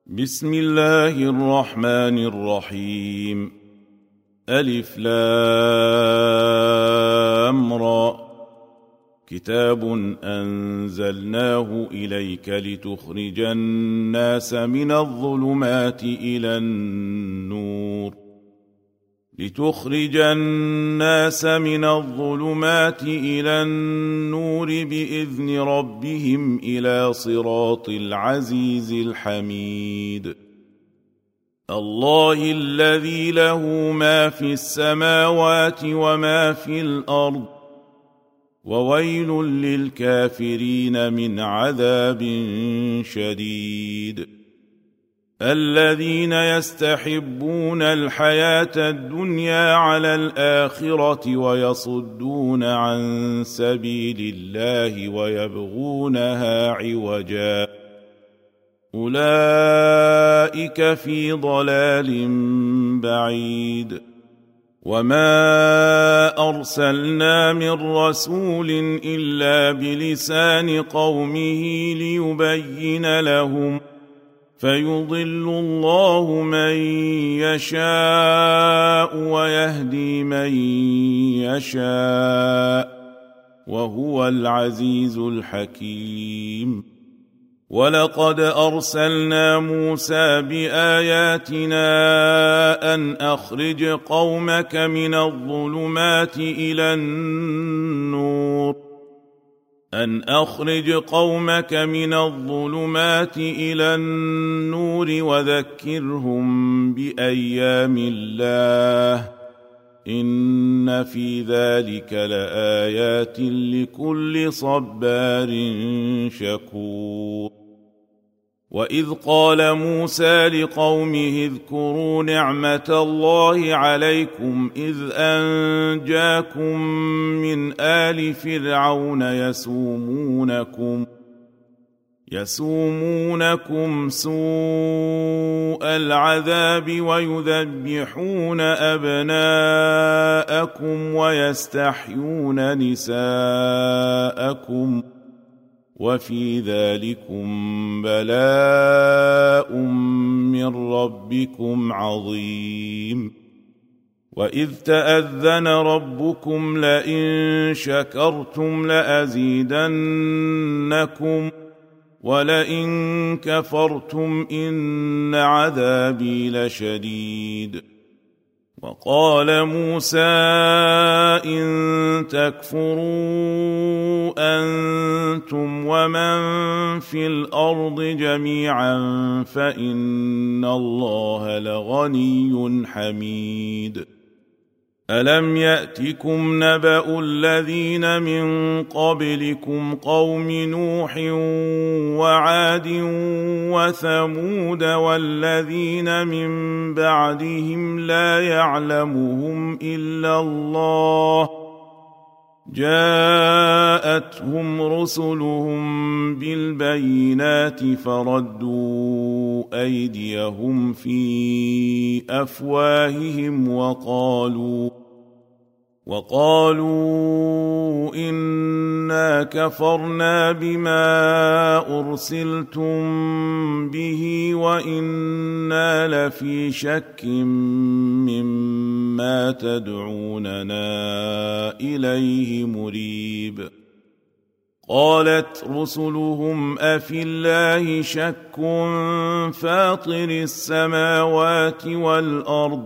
بسم الله الرحمن الرحيم. ألف لام را. كتاب أنزلناه إليك لتخرج الناس من الظلمات إلى النور بإذن ربهم إلى صراط العزيز الحميد. الله الذي له ما في السماوات وما في الأرض، وويل للكافرين من عذاب شديد. الذين يستحبون الحياة الدنيا على الآخرة ويصدون عن سبيل الله ويبغونها عوجا، أولئك في ضلال بعيد. وما أرسلنا من رسول إلا بلسان قومه ليبين لهم، فيضل الله من يشاء ويهدي من يشاء، وهو العزيز الحكيم. ولقد أرسلنا موسى بآياتنا أن أخرج قومك من الظلمات إلى النور وذكرهم بأيام الله، إن في ذلك لآيات لكل صبار شكور. وإذ قال موسى لقومه اذكروا نعمة الله عليكم إذ أنجاكم من آل فرعون يسومونكم سوء العذاب ويذبحون أبناءكم ويستحيون نساءكم، وفي ذلكم بلاء من ربكم عظيم. وإذ تأذن ربكم لئن شكرتم لأزيدنكم ولئن كفرتم إن عذابي لشديد. وقال موسى إن تكفروا أنتم ومن في الأرض جميعا فإن الله لغني حميد. ألم يأتكم نبأ الذين من قبلكم قوم نوح وعاد وثمود والذين من بعدهم لا يعلمهم إلا الله، جاءتهم رسلهم بالبينات فردوا أيديهم في أفواههم وقالوا إنا كفرنا بما أرسلتم به وإنا لفي شك مما تدعوننا إليه مريب. قالت رسلهم أفي الله شك فاطر السماوات والأرض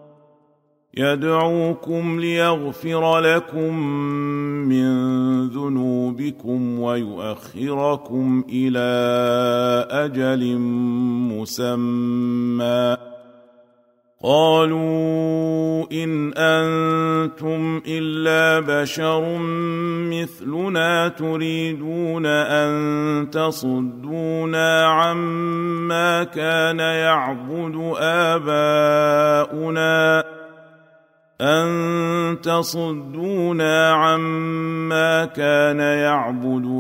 يدعوكم ليغفر لكم من ذنوبكم ويؤخركم إلى أجل مسمى، قالوا إن أنتم إلا بشر مثلنا تريدون أن تصدونا عما كان يعبد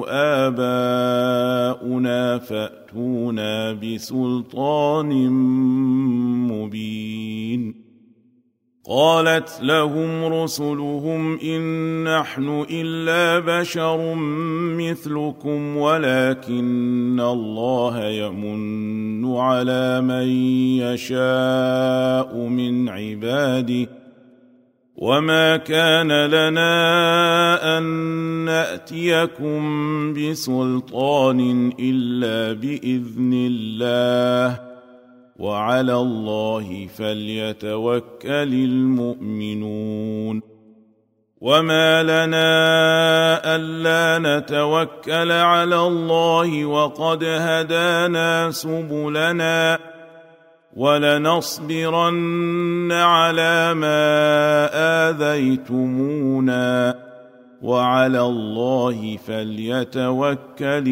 آباؤنا فأتونا بسلطان مبين. قالت لهم رسلهم إن نحن إلا بشر مثلكم ولكن الله يمن على من يشاء من عباده وما كان لنا أن نأتيكم بسلطان إلا بإذن الله وعلى الله فليتوكل المؤمنون وما لنا ألا نتوكل على الله وقد هدانا سبلنا ولنصبرن على ما آذيتمونا وعلى الله فليتوكل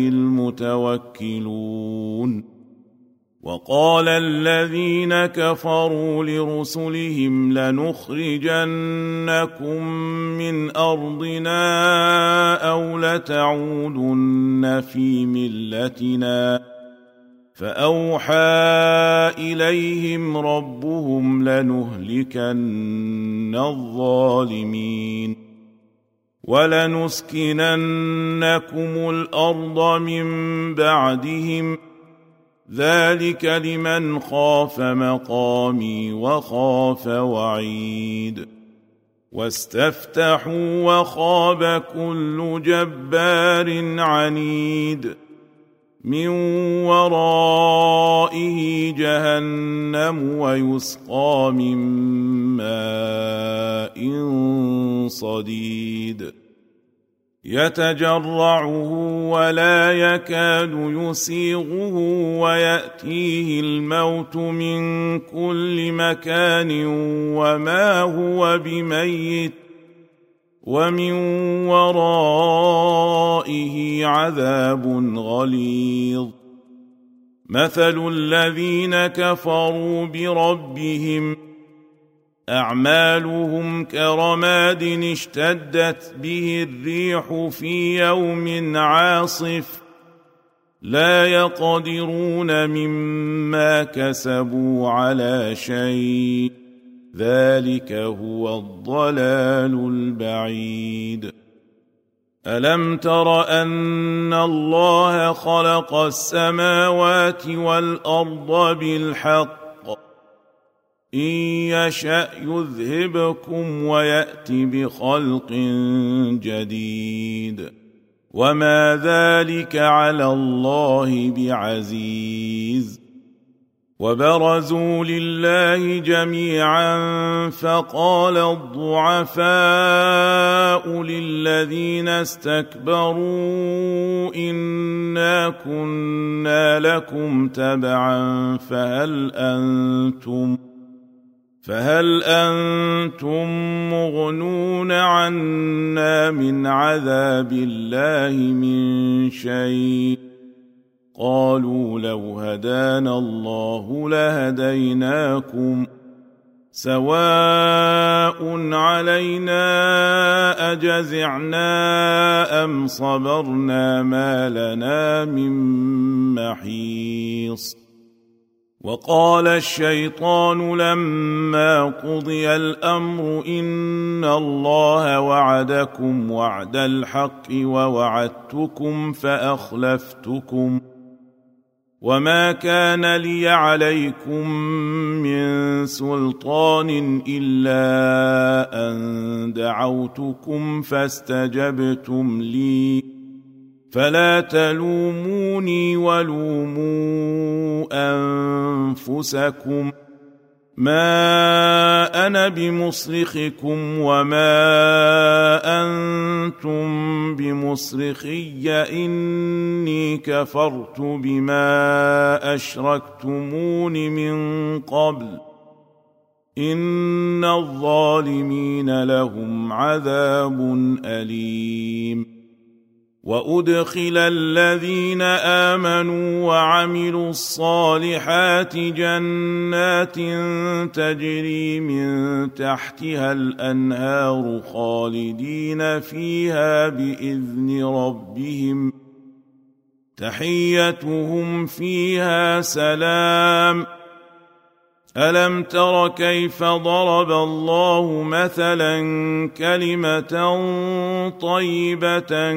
المتوكلون وقال الذين كفروا لرسلهم لنخرجنكم من أرضنا أو لتعودن في ملتنا فأوحى إليهم ربهم لنهلكن الظالمين ولنسكننكم الأرض من بعدهم ذلك لمن خاف مقامي وخاف وعيد واستفتحوا وخاب كل جبار عنيد من ورائه جهنم ويسقى من ماء صديد يتجرعه ولا يكاد يسيغه ويأتيه الموت من كل مكان وما هو بميت ومن ورائه عذاب غليظ مثل الذين كفروا بربهم أعمالهم كرماد اشتدت به الريح في يوم عاصف لا يقدرون مما كسبوا على شيء ذلك هو الضلال البعيد ألم تر أن الله خلق السماوات والأرض بالحق إن يشأ يذهبكم ويأت بخلق جديد وما ذلك على الله بعزيز وبرزوا لله جميعا فقال الضعفاء للذين استكبروا إنا كنا لكم تبعا فهل أنتم مغنون عنا من عذاب الله من شيء قالوا لو هدانا الله لهديناكم سواء علينا أجزعنا أم صبرنا ما لنا من محيص وقال الشيطان لما قضي الأمر إن الله وعدكم وعد الحق ووعدتكم فأخلفتكم وما كان لي عليكم من سلطان إلا أن دعوتكم فاستجبتم لي فلا تلوموني ولوموا أنفسكم ما أنا بمصرخكم وما أنتم بمصرخي إني كفرت بما أشركتمون من قبل إن الظالمين لهم عذاب أليم وأدخل الذين آمنوا وعملوا الصالحات جنات تجري من تحتها الأنهار خالدين فيها بإذن ربهم تحيتهم فيها سلام ألم تر كيف ضرب الله مثلا كلمة طيبة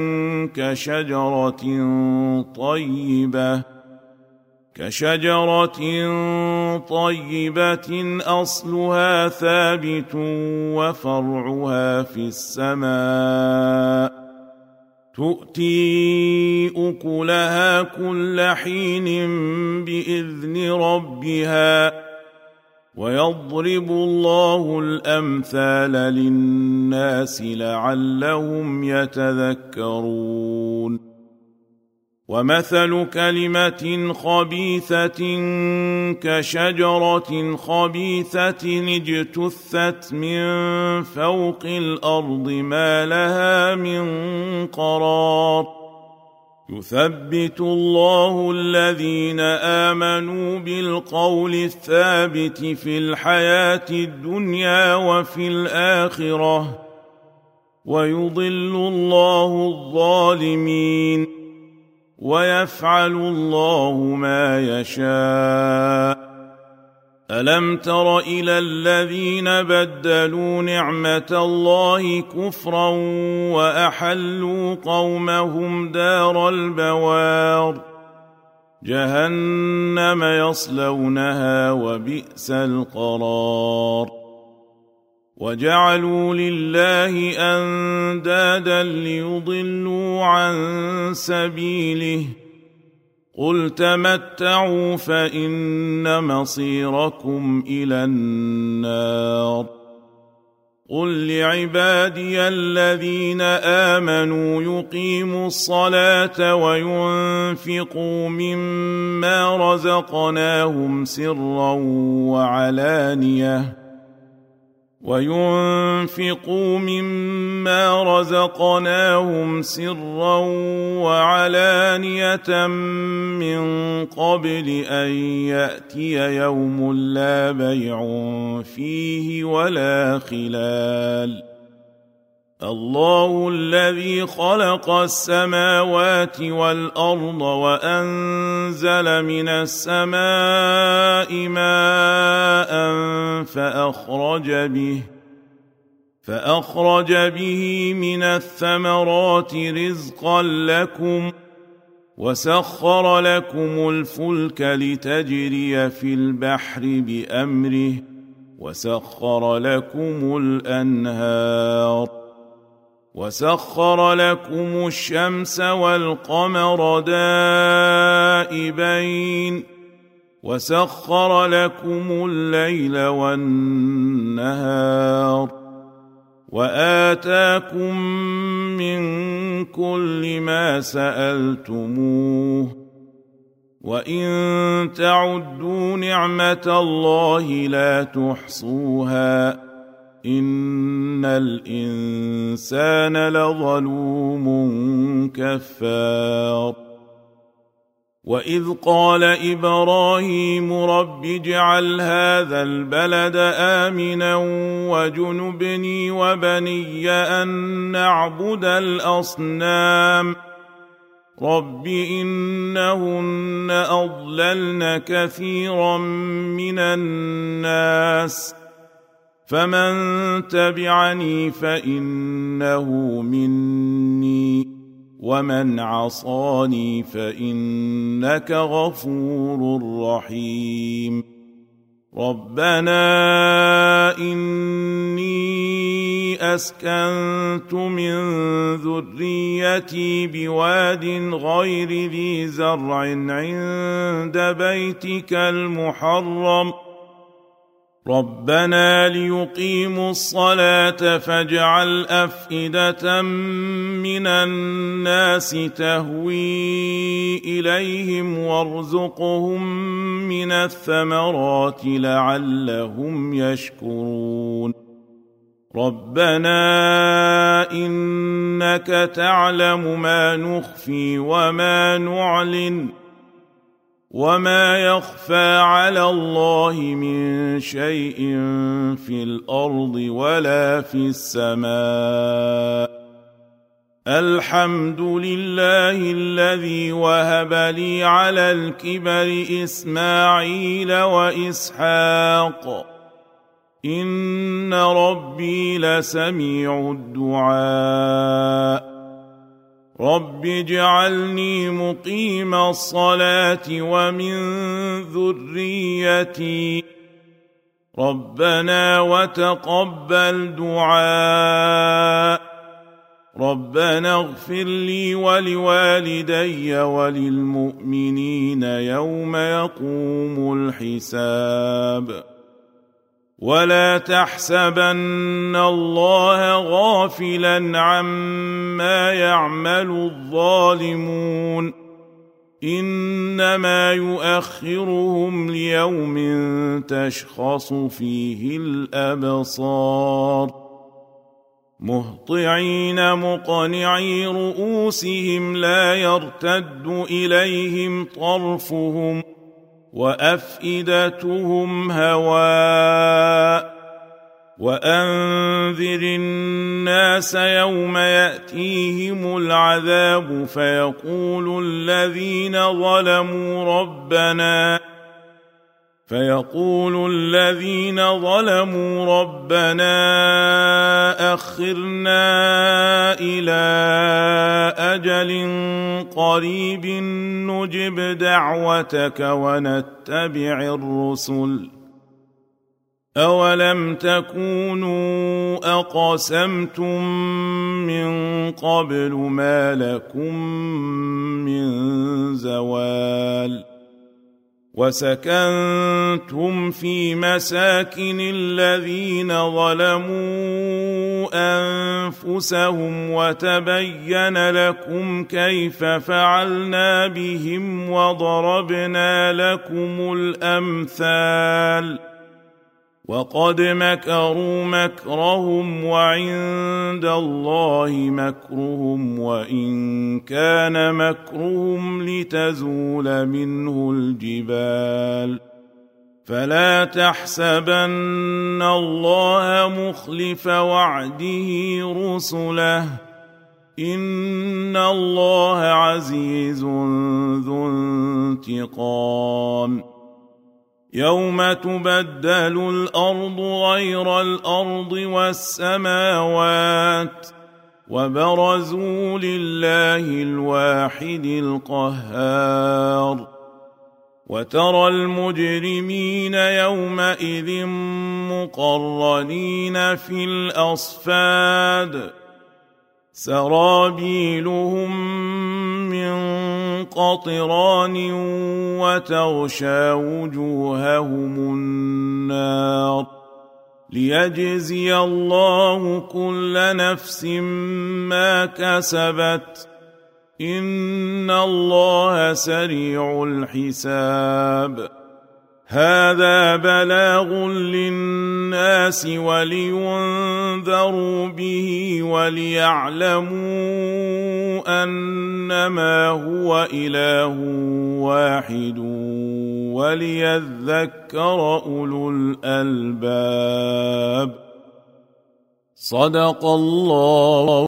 كشجرة طيبة أصلها ثابت وفرعها في السماء تؤتي أكلها كل حين بإذن ربها ويضرب الله الأمثال للناس لعلهم يتذكرون ومثل كلمة خبيثة كشجرة خبيثة اجتثت من فوق الأرض ما لها من قرار يثبت الله الذين آمنوا بالقول الثابت في الحياة الدنيا وفي الآخرة ويضل الله الظالمين ويفعل الله ما يشاء ألم تر إلى الذين بدلوا نعمة الله كفرا وأحلوا قومهم دار البوار جهنم يصلونها وبئس القرار وجعلوا لله أندادا ليضلوا عن سبيله قل تمتعوا فإن مصيركم إلى النار قل لعبادي الذين آمنوا يقيموا الصلاة وينفقوا مما رزقناهم سرا وعلانية من قبل أن يأتي يوم لا بيع فيه ولا خلال الله الذي خلق السماوات والأرض وأنزل من السماء ماء فأخرج به من الثمرات رزقا لكم وسخر لكم الفلك لتجري في البحر بأمره وسخر لكم الأنهار وسخر لكم الشمس والقمر دائبين وسخر لكم الليل والنهار وآتاكم من كل ما سألتموه وإن تعدوا نعمة الله لا تحصوها إن الإنسان لظلوم كفار وإذ قال إبراهيم رب اجعل هذا البلد آمنا وجنبني وبني أن نعبد الأصنام رب إنهن أضللن كثيرا من الناس فمن تبعني فإنه مني ومن عصاني فإنك غفور رحيم ربنا إني أسكنت من ذريتي بواد غير ذي زرع عند بيتك المحرم ربنا ليقيموا الصلاة فاجعل أفئدة من الناس تهوي إليهم وارزقهم من الثمرات لعلهم يشكرون ربنا إنك تعلم ما نخفي وما نعلن وما يخفى على الله من شيء في الأرض ولا في السماء الحمد لله الذي وهب لي على الكبر إسماعيل وإسحاق إن ربي لسميع الدعاء رب اجعلني مقيم الصلاة ومن ذريتي ربنا وتقبل دعاء ربنا اغفر لي ولوالدي وللمؤمنين يوم يقوم الحساب ولا تحسبن الله غافلا عما يعمل الظالمون إنما يؤخرهم ليوم تشخص فيه الأبصار مهطعين مقنعي رؤوسهم لا يرتد إليهم طرفهم وأفئدتهم هواء وأنذر الناس يوم يأتيهم العذاب فيقول الذين ظلموا ربنا أخرنا إلى أجل قريب نجب دعوتك ونتبع الرسل أولم تكونوا أقسمتم من قبل ما لكم من زوال وسكنتم في مساكن الذين ظلموا أنفسهم وتبين لكم كيف فعلنا بهم وضربنا لكم الأمثال وقد مكروا مكرهم وعند الله مكرهم وإن كان مكرهم لتزول منه الجبال فلا تحسبن الله مخلف وعده رسله إن الله عزيز ذو انتقام يوم تبدل الأرض غير الأرض والسماوات وبرزوا لله الواحد القهار وترى المجرمين يومئذ مقرنين في الأصفاد سرابيلهم من قطران وتغشى وجوههم النار ليجزي الله كل نفس ما كسبت إن الله سريع الحساب هذا بلاغ للناس ولينذروا به وليعلموا أنما هو إله واحد وليذكر أولو الألباب صدق الله